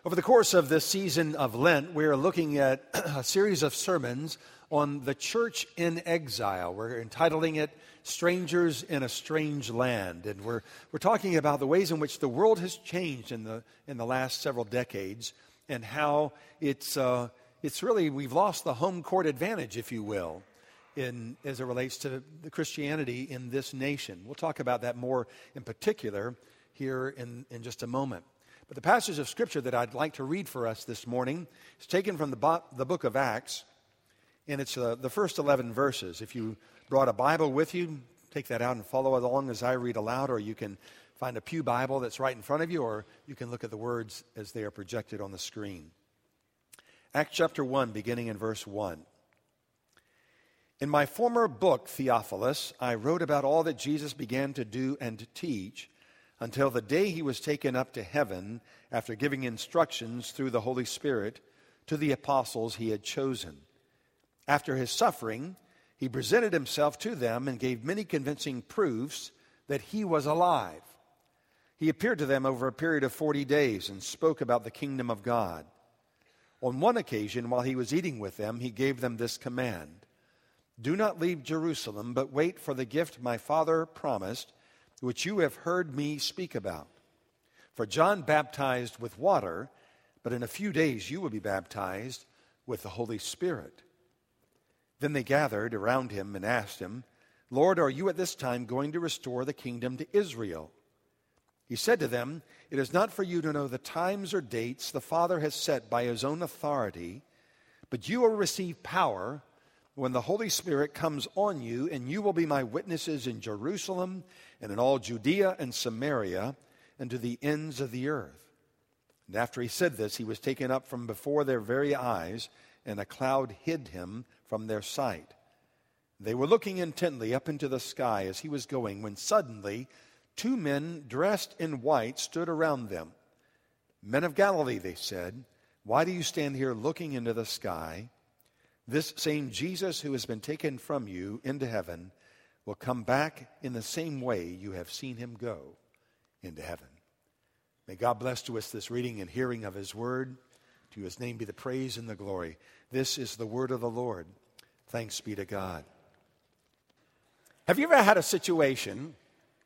Over the course of this season of Lent, we're looking at a series of sermons on the church in exile. We're entitling it Strangers in a Strange Land. And we're talking about the ways in which the world has changed in the last several decades and how it's really, we've lost the home court advantage, if you will, as it relates to the Christianity in this nation. We'll talk about that more in particular here in just a moment. But the passage of Scripture that I'd like to read for us this morning is taken from the book of Acts, and it's the first 11 verses. If you brought a Bible with you, take that out and follow along as I read aloud, or you can find a pew Bible that's right in front of you, or you can look at the words as they are projected on the screen. Acts chapter 1, beginning in verse 1. In my former book, Theophilus, I wrote about all that Jesus began to do and to teach, until the day he was taken up to heaven after giving instructions through the Holy Spirit to the apostles he had chosen. After his suffering, he presented himself to them and gave many convincing proofs that he was alive. He appeared to them over a period of 40 days and spoke about the kingdom of God. On one occasion, while he was eating with them, he gave them this command: "Do not leave Jerusalem, but wait for the gift my Father promised, which you have heard me speak about. For John baptized with water, but in a few days you will be baptized with the Holy Spirit." Then they gathered around him and asked him, "Lord, are you at this time going to restore the kingdom to Israel?" He said to them, "It is not for you to know the times or dates the Father has set by his own authority, but you will receive power when the Holy Spirit comes on you, and you will be my witnesses in Jerusalem and in all Judea and Samaria and to the ends of the earth." And after he said this, he was taken up from before their very eyes, and a cloud hid him from their sight. They were looking intently up into the sky as he was going, when suddenly 2 men dressed in white stood around them. "Men of Galilee," they said, "why do you stand here looking into the sky? This same Jesus who has been taken from you into heaven will come back in the same way you have seen him go into heaven." May God bless to us this reading and hearing of his word. To his name be the praise and the glory. This is the word of the Lord. Thanks be to God. Have you ever had a situation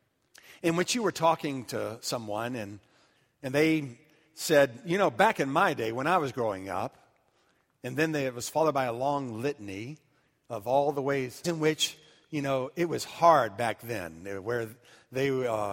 in which you were talking to someone and they said, "You know, back in my day when I was growing up," and then it was followed by a long litany of all the ways in which, you know, it was hard back then, where they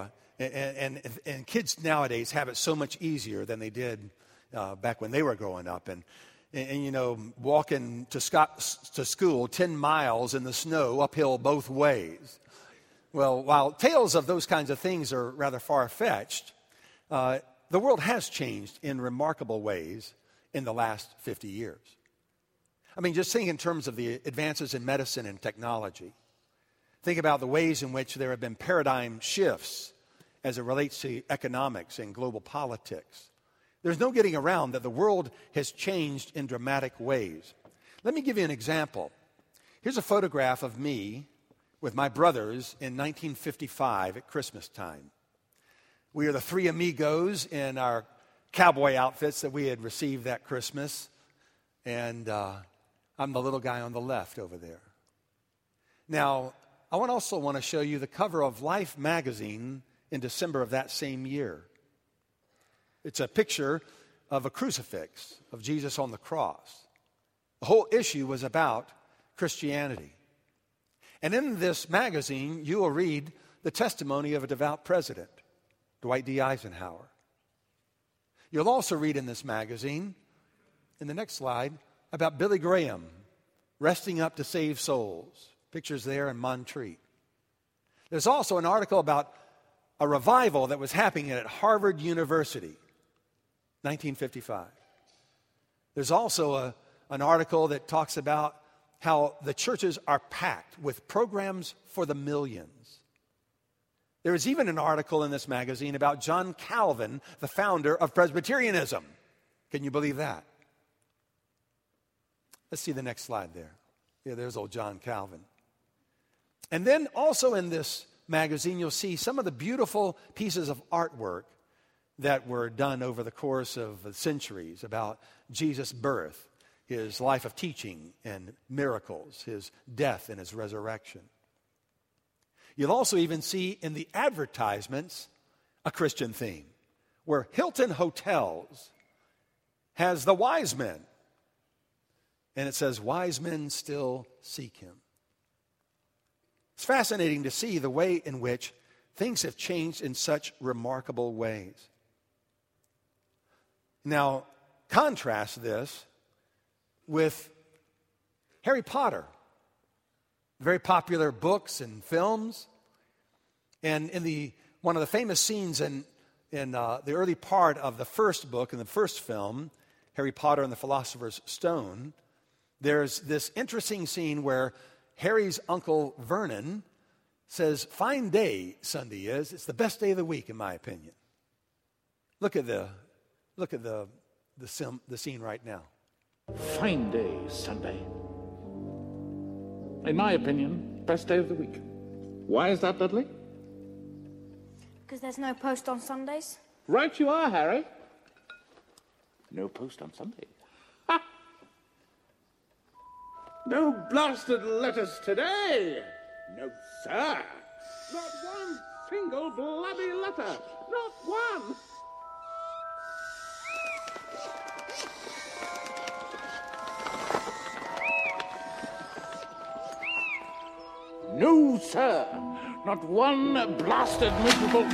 and kids nowadays have it so much easier than they did back when they were growing up, and you know, walking to school 10 miles in the snow uphill both ways. Well, while tales of those kinds of things are rather far-fetched, the world has changed in remarkable ways in the last 50 years. I mean, just think in terms of the advances in medicine and technology. Think about the ways in which there have been paradigm shifts as it relates to economics and global politics. There's no getting around that the world has changed in dramatic ways. Let me give you an example. Here's a photograph of me with my brothers in 1955 at Christmas time. We are the 3 amigos in our cowboy outfits that we had received that Christmas, and I'm the little guy on the left over there. Now, I also want to show you the cover of Life magazine in December of that same year. It's a picture of a crucifix of Jesus on the cross. The whole issue was about Christianity. And in this magazine, you will read the testimony of a devout president, Dwight D. Eisenhower. You'll also read in this magazine, in the next slide, about Billy Graham resting up to save souls. Pictures there in Montreat. There's also an article about a revival that was happening at Harvard University, 1955. There's also an article that talks about how the churches are packed with programs for the millions. There is even an article in this magazine about John Calvin, the founder of Presbyterianism. Can you believe that? Let's see the next slide there. Yeah, there's old John Calvin. And then also in this magazine, you'll see some of the beautiful pieces of artwork that were done over the course of centuries about Jesus' birth, his life of teaching and miracles, his death and his resurrection. You'll also even see in the advertisements a Christian theme, where Hilton Hotels has the wise men, and it says, "Wise men still seek him." It's fascinating to see the way in which things have changed in such remarkable ways. Now, contrast this with Harry Potter, very popular books and films. And in one of the famous scenes in the early part of the first book, in the first film, Harry Potter and the Philosopher's Stone, there's this interesting scene where Harry's uncle Vernon says, "Fine day Sunday is. It's the best day of the week, in my opinion." Look at the scene right now. Fine day Sunday. In my opinion, best day of the week. Why is that, Dudley? Because there's no post on Sundays. Right you are, Harry. No post on Sunday. Ha! No blasted letters today. No, sir. Not one single bloody letter. Not one. No, sir. Not one blasted miserable...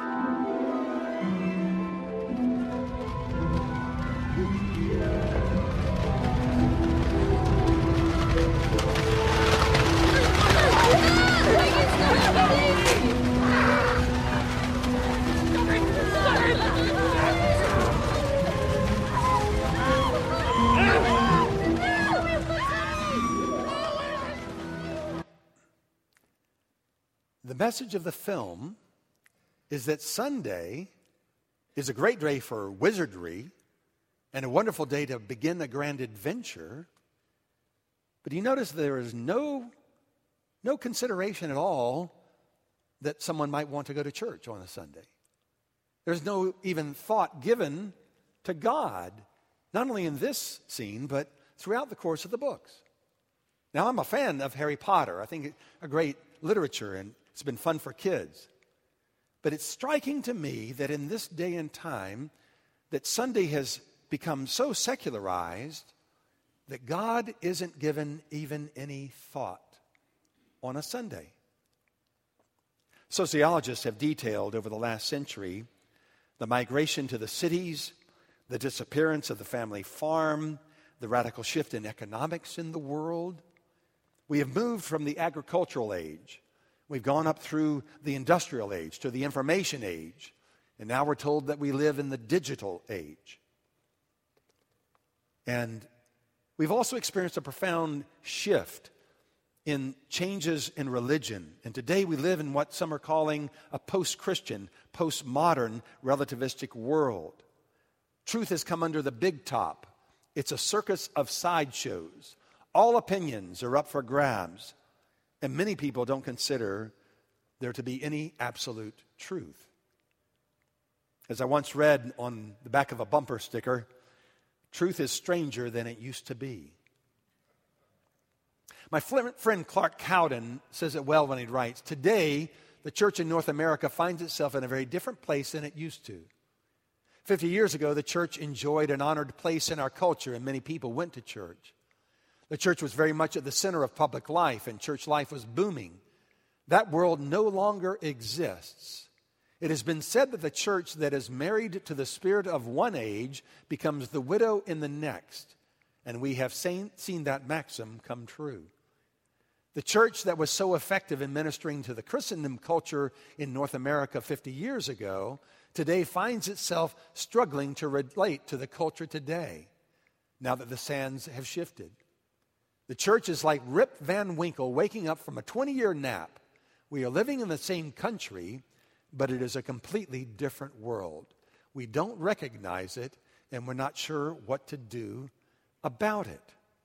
The message of the film is that Sunday is a great day for wizardry and a wonderful day to begin a grand adventure. But you notice there is no consideration at all that someone might want to go to church on a Sunday. There's no even thought given to God, not only in this scene, but throughout the course of the books. Now, I'm a fan of Harry Potter. I think it's a great literature, and it's been fun for kids. But it's striking to me that in this day and time, that Sunday has become so secularized that God isn't given even any thought on a Sunday. Sociologists have detailed over the last century the migration to the cities, the disappearance of the family farm, the radical shift in economics in the world. We have moved from the agricultural age. We've gone up through the industrial age to the information age. And now we're told that we live in the digital age. And we've also experienced a profound shift in changes in religion. And today we live in what some are calling a post-Christian, post-modern, relativistic world. Truth has come under the big top. It's a circus of sideshows. All opinions are up for grabs. And many people don't consider there to be any absolute truth. As I once read on the back of a bumper sticker, truth is stranger than it used to be. My friend Clark Cowden says it well when he writes, "Today, the church in North America finds itself in a very different place than it used to. 50 years ago, the church enjoyed an honored place in our culture, and many people went to church. The church was very much at the center of public life, and church life was booming. That world no longer exists. It has been said that the church that is married to the spirit of one age becomes the widow in the next, and we have seen that maxim come true. The church that was so effective in ministering to the Christendom culture in North America 50 years ago, today finds itself struggling to relate to the culture today, now that the sands have shifted. The church is like Rip Van Winkle waking up from a 20-year nap. We are living in the same country, but it is a completely different world. We don't recognize it, and we're not sure what to do about it."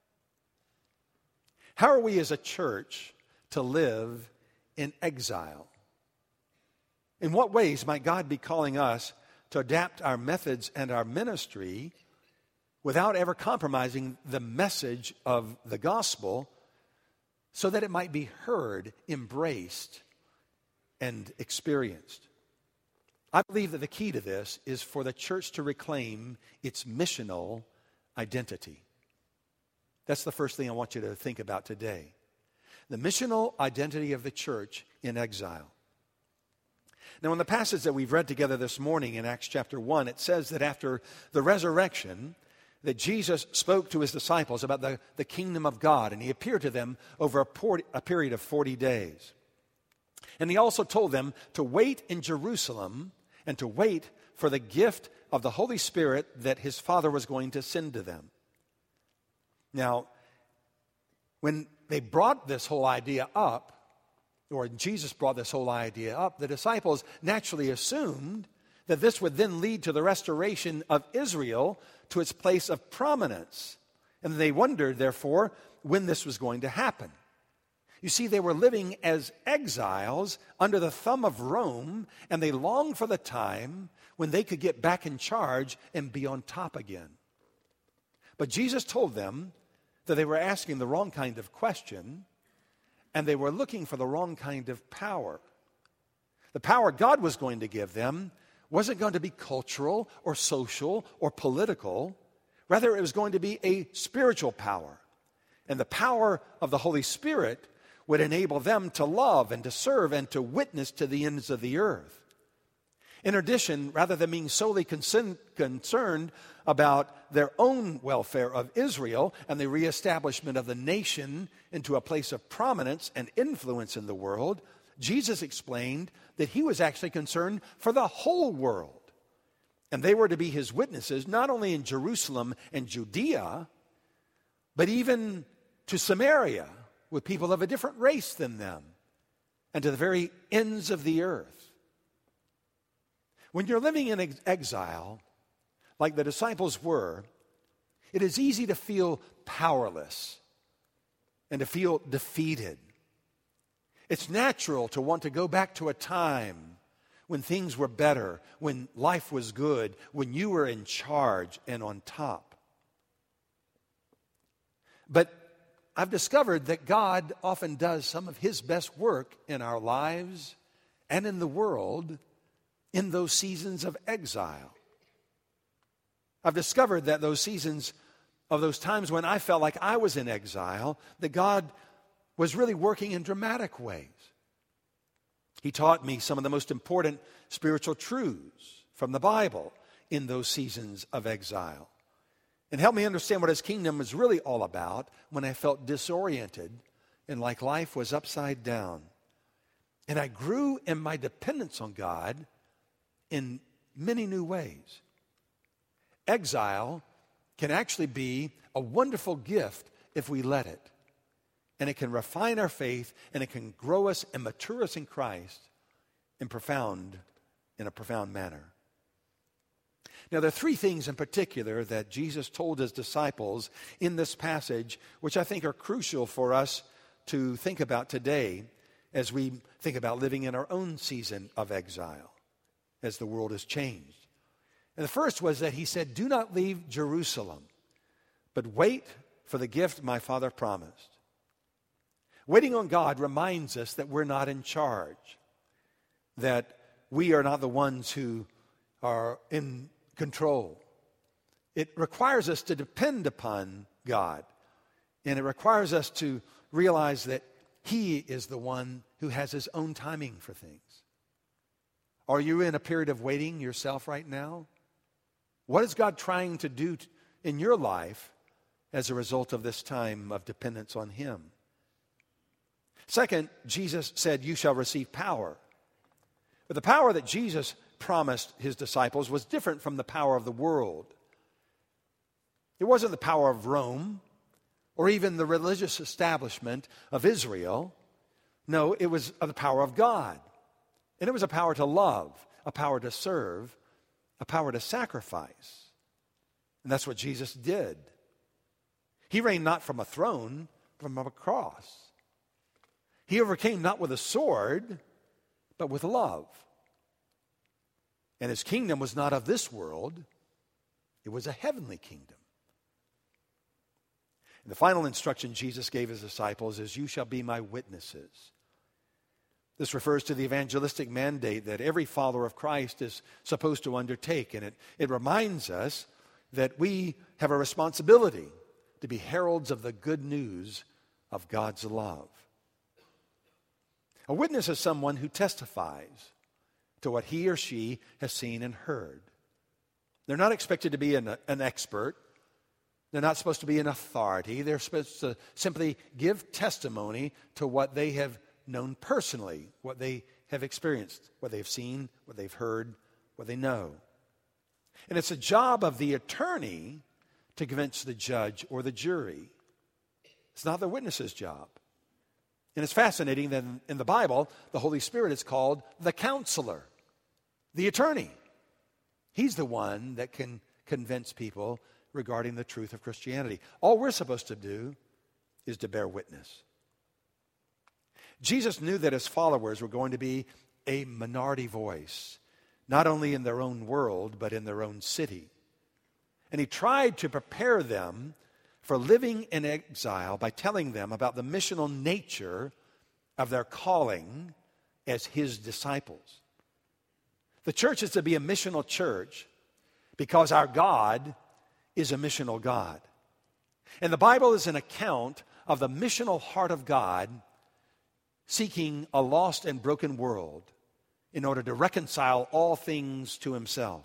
How are we as a church to live in exile? In what ways might God be calling us to adapt our methods and our ministry without ever compromising the message of the gospel so that it might be heard, embraced, and experienced. I believe that the key to this is for the church to reclaim its missional identity. That's the first thing I want you to think about today. The missional identity of the church in exile. Now, in the passage that we've read together this morning in Acts chapter 1, it says that after the resurrection, that Jesus spoke to his disciples about the kingdom of God, and he appeared to them over a period of 40 days. And he also told them to wait in Jerusalem and to wait for the gift of the Holy Spirit that his Father was going to send to them. Now, when they brought this whole idea up, or Jesus brought this whole idea up, the disciples naturally assumed that this would then lead to the restoration of Israel to its place of prominence. And they wondered, therefore, when this was going to happen. You see, they were living as exiles under the thumb of Rome, and they longed for the time when they could get back in charge and be on top again. But Jesus told them that they were asking the wrong kind of question, and they were looking for the wrong kind of power. The power God was going to give them wasn't going to be cultural or social or political. Rather, it was going to be a spiritual power. And the power of the Holy Spirit would enable them to love and to serve and to witness to the ends of the earth. In addition, rather than being solely concerned about their own welfare of Israel and the reestablishment of the nation into a place of prominence and influence in the world, Jesus explained that he was actually concerned for the whole world. And they were to be his witnesses not only in Jerusalem and Judea, but even to Samaria with people of a different race than them, and to the very ends of the earth. When you're living in exile, like the disciples were, it is easy to feel powerless and to feel defeated. It's natural to want to go back to a time when things were better, when life was good, when you were in charge and on top. But I've discovered that God often does some of his best work in our lives and in the world in those seasons of exile. I've discovered that those seasons of those times when I felt like I was in exile, that God was really working in dramatic ways. He taught me some of the most important spiritual truths from the Bible in those seasons of exile, and helped me understand what his kingdom was really all about when I felt disoriented and like life was upside down. And I grew in my dependence on God in many new ways. Exile can actually be a wonderful gift if we let it. And it can refine our faith, and it can grow us and mature us in Christ in a profound manner. Now, there are three things in particular that Jesus told his disciples in this passage, which I think are crucial for us to think about today as we think about living in our own season of exile, as the world has changed. And the first was that he said, "Do not leave Jerusalem, but wait for the gift my Father promised." Waiting on God reminds us that we're not in charge, that we are not the ones who are in control. It requires us to depend upon God, and it requires us to realize that he is the one who has his own timing for things. Are you in a period of waiting yourself right now? What is God trying to do in your life as a result of this time of dependence on him? Second, Jesus said, "You shall receive power." But the power that Jesus promised his disciples was different from the power of the world. It wasn't the power of Rome or even the religious establishment of Israel. No, it was the power of God. And it was a power to love, a power to serve, a power to sacrifice. And that's what Jesus did. He reigned not from a throne, but from a cross. He overcame not with a sword, but with love. And his kingdom was not of this world. It was a heavenly kingdom. And the final instruction Jesus gave his disciples is, "You shall be my witnesses." This refers to the evangelistic mandate that every follower of Christ is supposed to undertake. And it reminds us that we have a responsibility to be heralds of the good news of God's love. A witness is someone who testifies to what he or she has seen and heard. They're not expected to be an expert. They're not supposed to be an authority. They're supposed to simply give testimony to what they have known personally, what they have experienced, what they've seen, what they've heard, what they know. And it's a job of the attorney to convince the judge or the jury. It's not the witness's job. And it's fascinating that in the Bible, the Holy Spirit is called the counselor, the attorney. He's the one that can convince people regarding the truth of Christianity. All we're supposed to do is to bear witness. Jesus knew that his followers were going to be a minority voice, not only in their own world, but in their own city. And he tried to prepare them for living in exile by telling them about the missional nature of their calling as his disciples. The church is to be a missional church because our God is a missional God. And the Bible is an account of the missional heart of God seeking a lost and broken world in order to reconcile all things to himself.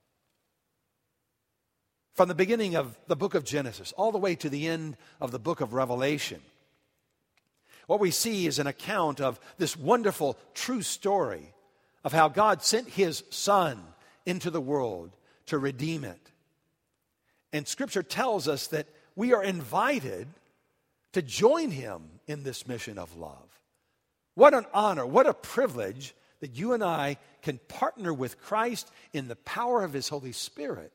From the beginning of the book of Genesis all the way to the end of the book of Revelation, what we see is an account of this wonderful, true story of how God sent his Son into the world to redeem it. And Scripture tells us that we are invited to join him in this mission of love. What an honor, what a privilege that you and I can partner with Christ in the power of his Holy Spirit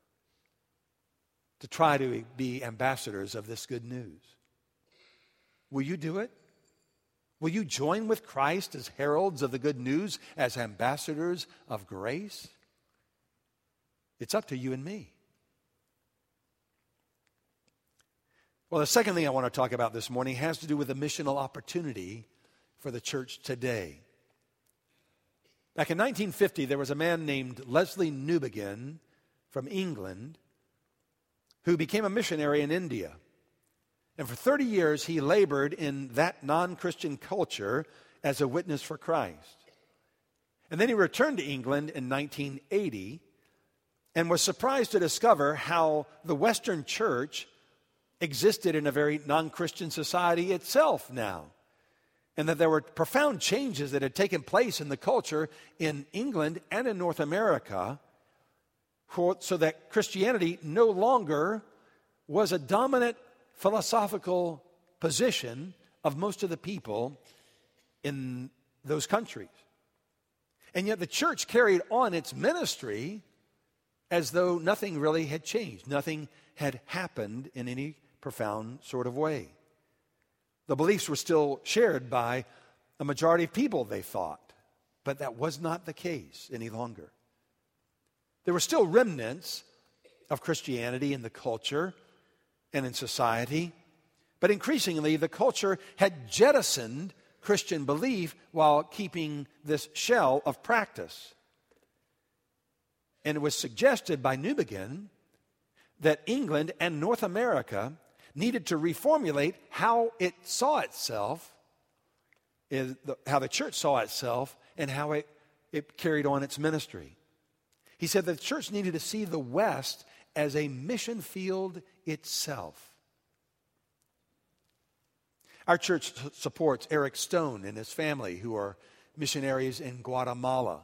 to try to be ambassadors of this good news. Will you do it? Will you join with Christ as heralds of the good news, as ambassadors of grace? It's up to you and me. Well, the second thing I want to talk about this morning has to do with the missional opportunity for the church today. Back in 1950, there was a man named Leslie Newbigin from England who became a missionary in India. And for 30 years, he labored in that non-Christian culture as a witness for Christ. And then he returned to England in 1980 and was surprised to discover how the Western church existed in a very non-Christian society itself now. And that there were profound changes that had taken place in the culture in England and in North America, so that Christianity no longer was a dominant philosophical position of most of the people in those countries. And yet the church carried on its ministry as though nothing really had changed. Nothing had happened in any profound sort of way. The beliefs were still shared by a majority of people, they thought. But that was not the case any longer. There were still remnants of Christianity in the culture and in society, but increasingly the culture had jettisoned Christian belief while keeping this shell of practice. And it was suggested by Newbigin that England and North America needed to reformulate how it saw itself, how the church saw itself, and how it carried on its ministry. He said that the church needed to see the West as a mission field itself. Our church supports Eric Stone and his family, who are missionaries in Guatemala.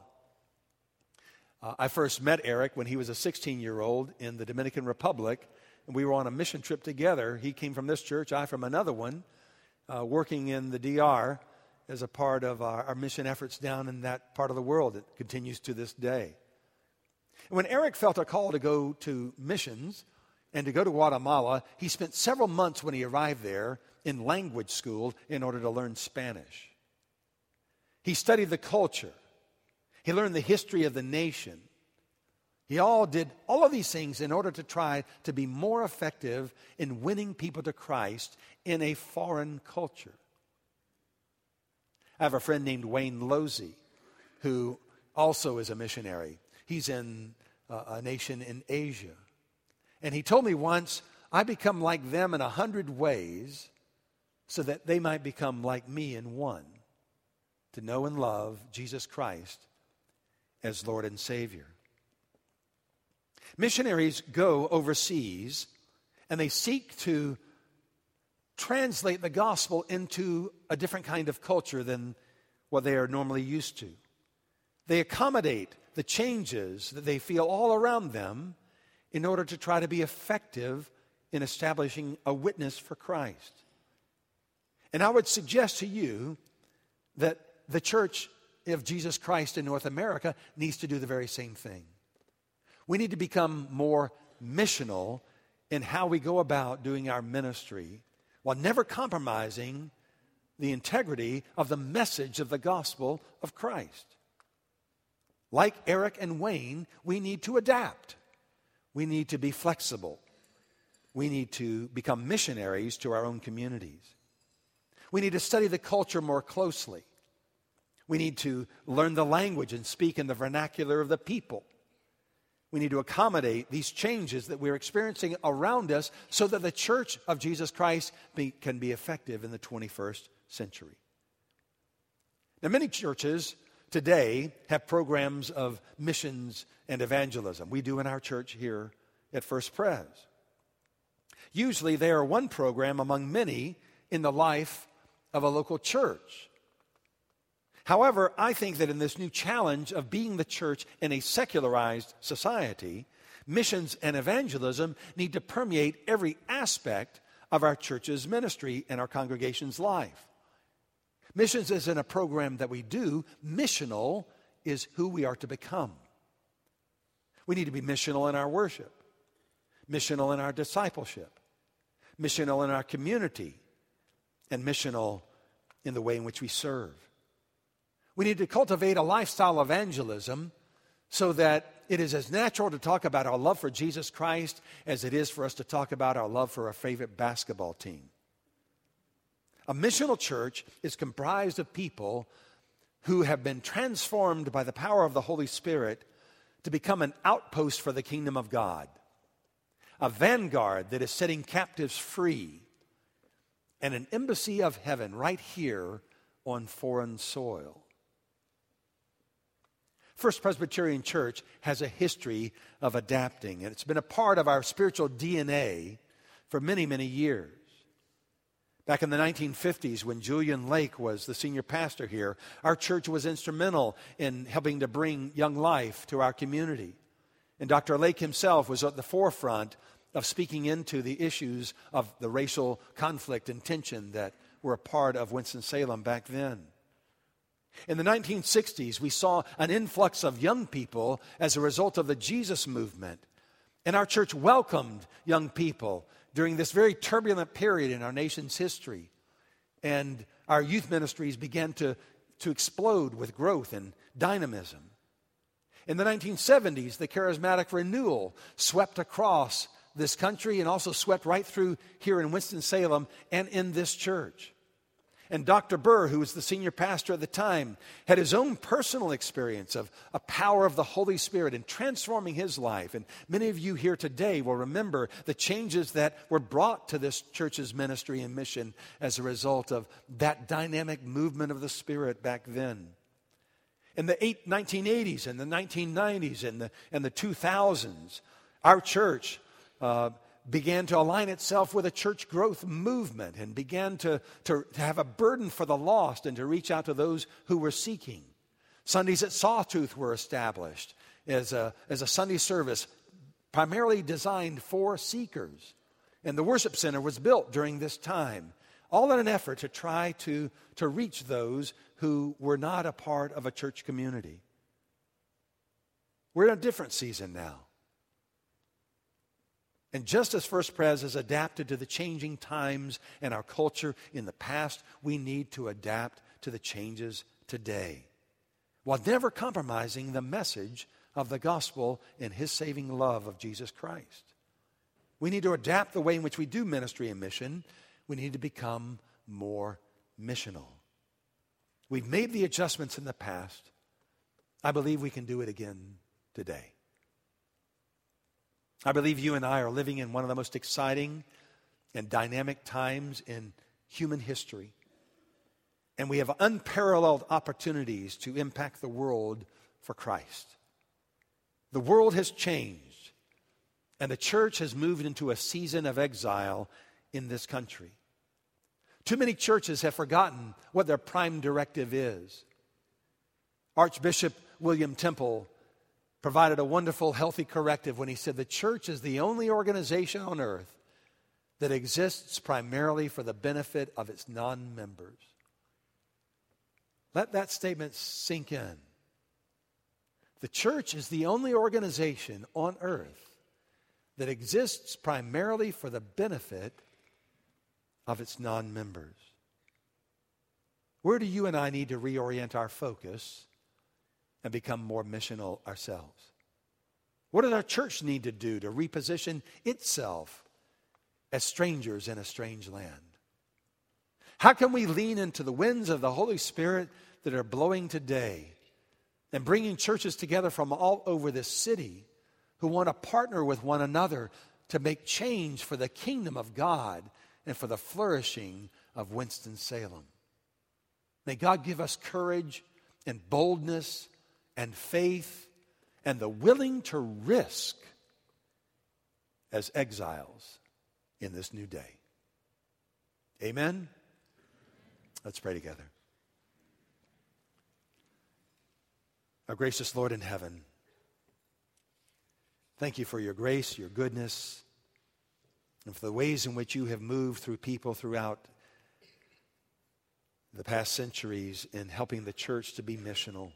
I first met Eric when he was a 16-year-old in the Dominican Republic, and we were on a mission trip together. He came from this church, I from another one, working in the DR as a part of our mission efforts down in that part of the world. It continues to this day. And when Eric felt a call to go to missions and to go to Guatemala, he spent several months when he arrived there in language school in order to learn Spanish. He studied the culture. He learned the history of the nation. He all did all of these things in order to try to be more effective in winning people to Christ in a foreign culture. I have a friend named Wayne Losey, who also is a missionary. He's in a nation in Asia. And he told me once, I become like them in 100 ways so that they might become like me in one, to know and love Jesus Christ as Lord and Savior. Missionaries go overseas and they seek to translate the gospel into a different kind of culture than what they are normally used to. They accommodate the changes that they feel all around them in order to try to be effective in establishing a witness for Christ. And I would suggest to you that the Church of Jesus Christ in North America needs to do the very same thing. We need to become more missional in how we go about doing our ministry while never compromising the integrity of the message of the gospel of Christ. Like Eric and Wayne, we need to adapt. We need to be flexible. We need to become missionaries to our own communities. We need to study the culture more closely. We need to learn the language and speak in the vernacular of the people. We need to accommodate these changes that we're experiencing around us so that the Church of Jesus Christ can be effective in the 21st century. Now, many churches today have programs of missions and evangelism. We do in our church here at First Pres. Usually they are one program among many in the life of a local church. However, I think that in this new challenge of being the church in a secularized society, missions and evangelism need to permeate every aspect of our church's ministry and our congregation's life. Missions isn't a program that we do. Missional is who we are to become. We need to be missional in our worship, missional in our discipleship, missional in our community, and missional in the way in which we serve. We need to cultivate a lifestyle of evangelism so that it is as natural to talk about our love for Jesus Christ as it is for us to talk about our love for our favorite basketball team. A missional church is comprised of people who have been transformed by the power of the Holy Spirit to become an outpost for the kingdom of God, a vanguard that is setting captives free, and an embassy of heaven right here on foreign soil. First Presbyterian Church has a history of adapting, and it's been a part of our spiritual DNA for many, many years. Back in the 1950s, when Julian Lake was the senior pastor here, our church was instrumental in helping to bring young life to our community. And Dr. Lake himself was at the forefront of speaking into the issues of the racial conflict and tension that were a part of Winston-Salem back then. In the 1960s, we saw an influx of young people as a result of the Jesus movement. And our church welcomed young people during this very turbulent period in our nation's history. And our youth ministries began to explode with growth and dynamism. In the 1970s, the charismatic renewal swept across this country and also swept right through here in Winston-Salem and in this church. And Dr. Burr, who was the senior pastor at the time, had his own personal experience of a power of the Holy Spirit in transforming his life. And many of you here today will remember the changes that were brought to this church's ministry and mission as a result of that dynamic movement of the Spirit back then. In the 1980s and the 1990s and the 2000s, our church began to align itself with a church growth movement and began to have a burden for the lost and to reach out to those who were seeking. Sundays at Sawtooth were established as a Sunday service primarily designed for seekers. And the worship center was built during this time, all in an effort to try to reach those who were not a part of a church community. We're in a different season now. And just as First Pres has adapted to the changing times and our culture in the past, we need to adapt to the changes today, while never compromising the message of the gospel and his saving love of Jesus Christ. We need to adapt the way in which we do ministry and mission. We need to become more missional. We've made the adjustments in the past. I believe we can do it again today. I believe you and I are living in one of the most exciting and dynamic times in human history. And we have unparalleled opportunities to impact the world for Christ. The world has changed, and the church has moved into a season of exile in this country. Too many churches have forgotten what their prime directive is. Archbishop William Temple provided a wonderful, healthy corrective when he said the church is the only organization on earth that exists primarily for the benefit of its non-members. Let that statement sink in. The church is the only organization on earth that exists primarily for the benefit of its non-members. Where do you and I need to reorient our focus and become more missional ourselves? What does our church need to do to reposition itself as strangers in a strange land? How can we lean into the winds of the Holy Spirit that are blowing today and bringing churches together from all over this city who want to partner with one another to make change for the kingdom of God and for the flourishing of Winston-Salem? May God give us courage and boldness and faith and the willing to risk as exiles in this new day. Amen? Let's pray together. Our gracious Lord in heaven, thank you for your grace, your goodness, and for the ways in which you have moved through people throughout the past centuries in helping the church to be missional.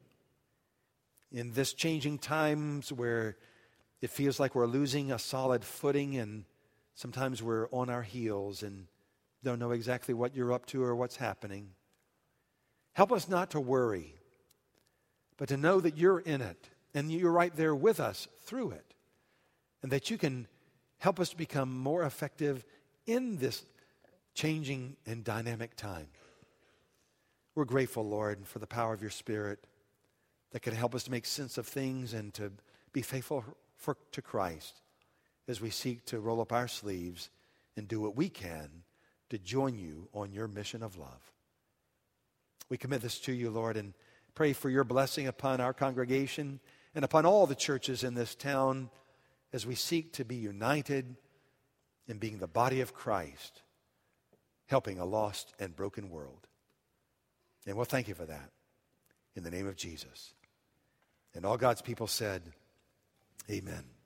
In this changing times where it feels like we're losing a solid footing and sometimes we're on our heels and don't know exactly what you're up to or what's happening, help us not to worry, but to know that you're in it and you're right there with us through it, and that you can help us to become more effective in this changing and dynamic time. We're grateful, Lord, for the power of your Spirit that can help us to make sense of things and to be faithful to Christ as we seek to roll up our sleeves and do what we can to join you on your mission of love. We commit this to you, Lord, and pray for your blessing upon our congregation and upon all the churches in this town as we seek to be united in being the body of Christ, helping a lost and broken world. And we'll thank you for that in the name of Jesus. And all God's people said, amen.